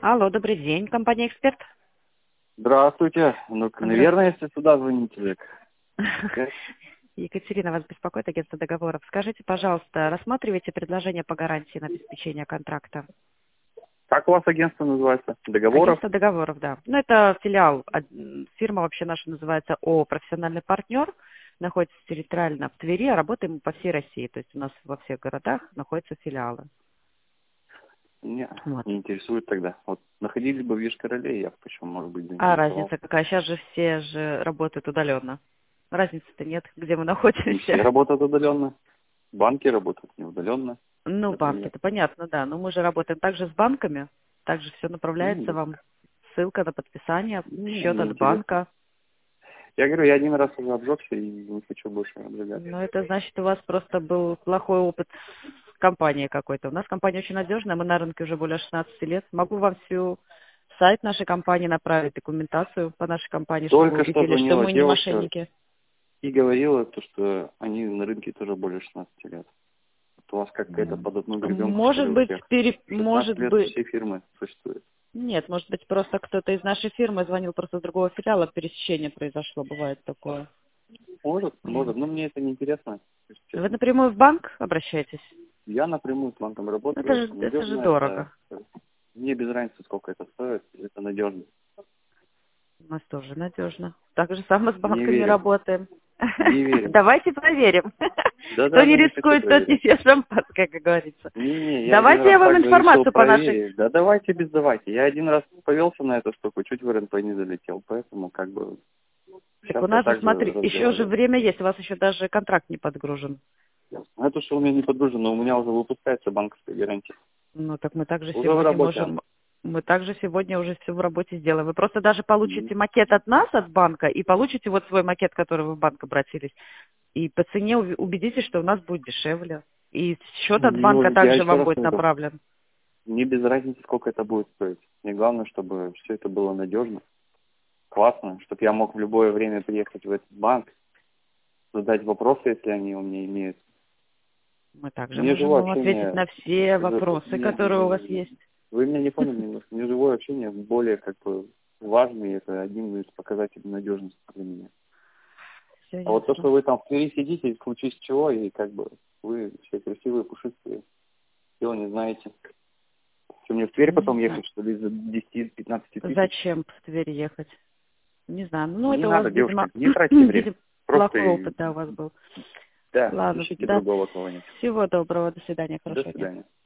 Алло, добрый день, компания «Эксперт». Здравствуйте. Ну, наверное, если сюда звоните, так. Екатерина вас беспокоит, агентство договоров. Скажите, пожалуйста, рассматриваете предложение по гарантии на обеспечение контракта? Как у вас агентство называется? Договоров? Агентство договоров, да. Ну, это филиал. Фирма вообще наша называется ООО «Профессиональный партнер». Находится территориально в Твери, а работаем мы по всей России. То есть у нас во всех городах находятся филиалы. Не, Вот. не интересует тогда. Вот находились бы в Йошкар-Оле, я почему, может быть, А заинтересовался. разница какая? Сейчас же все же работают удаленно. Разницы-то нет, где мы Не все находимся. работают удаленно. Банки работают не удаленно, Ну, например. банки-то понятно, да. Но мы же работаем также с банками. Также все направляется Ну, вам. Ссылка на подписание, не, счет не от интересно. банка. Я говорю, я один раз уже обжегся и не хочу больше обжигать. Но это значит, у вас просто был плохой опыт с компанией какой-то. У нас компания очень надежная, мы на рынке уже более 16 лет. Могу вам всю сайт нашей компании направить, документацию по нашей компании, чтобы вы Только что убедились, что звонила мы не девушка мошенники. и говорила, то, что они на рынке тоже более 16 лет. Вот у вас как-то под одну гребенку, что ли, Может у быть, всех. 16 может лет быть, все фирмы существуют. нет, может быть, просто кто-то из нашей фирмы звонил просто с другого филиала, пересечение произошло, бывает такое. Может, Вот. но мне это не интересно, если Вы честно. напрямую в банк обращаетесь? Я напрямую с банком Это работаю. же, это же Надежно это. дорого. Мне без разницы, сколько это стоит, это надежно. У нас тоже надежно. Так же самое с Не банками верю. работаем. Не верю. Давайте проверим. Кто не Да-да-да, не хочу рискует, тот не проверять. пьет шампанское, как говорится. Не-не, я один Давайте раз я вам также решил информацию по нашей... проверить. Да давайте без давайте. Я один раз повелся на эту штуку, чуть в РНП не залетел, поэтому как бы Так сейчас у я нас же, также смотри, еще же разговариваю. время есть, у вас еще даже контракт не подгружен. А это что у меня не подгружено, у меня уже выпускается банковская гарантия. Ну, так мы также Уже в сегодня работе она. можем... Мы также сегодня уже все в работе сделаем. Вы просто даже получите Мгм. макет от нас, от банка, и получите вот свой макет, который вы в банк обратились. И по цене убедитесь, что у нас будет дешевле. И счет от банка Я также еще вам раз будет говорю, направлен. мне без разницы, сколько это будет стоить. Мне главное, чтобы все это было надежно, классно, чтобы я мог в любое время приехать в этот банк, задать вопросы, если они у меня имеют. Мы также Мне можем живое вам ответить общение, на все вопросы, которые у вас есть. вы меня не поняли немножко, мне живое общение более как бы важно, и это один из показателей надежности для меня. Все А вот то, ясно. что вы там в Твери сидите, в случае с чего, и как бы вы все красивые, пушистые, все не знаете. Что мне в Тверь Не потом знаю. ехать, что ли, за 10-15 тысяч? Зачем в Тверь ехать? Не знаю. Ну, Не это у вас, надо, видимо, девушка, не тратьте время. видимо, Просто, плохой опыт, да, у вас был. да, Ладно, ищите да. другого кого-нибудь. Всего доброго. До свидания. До Хорошего дня. свидания.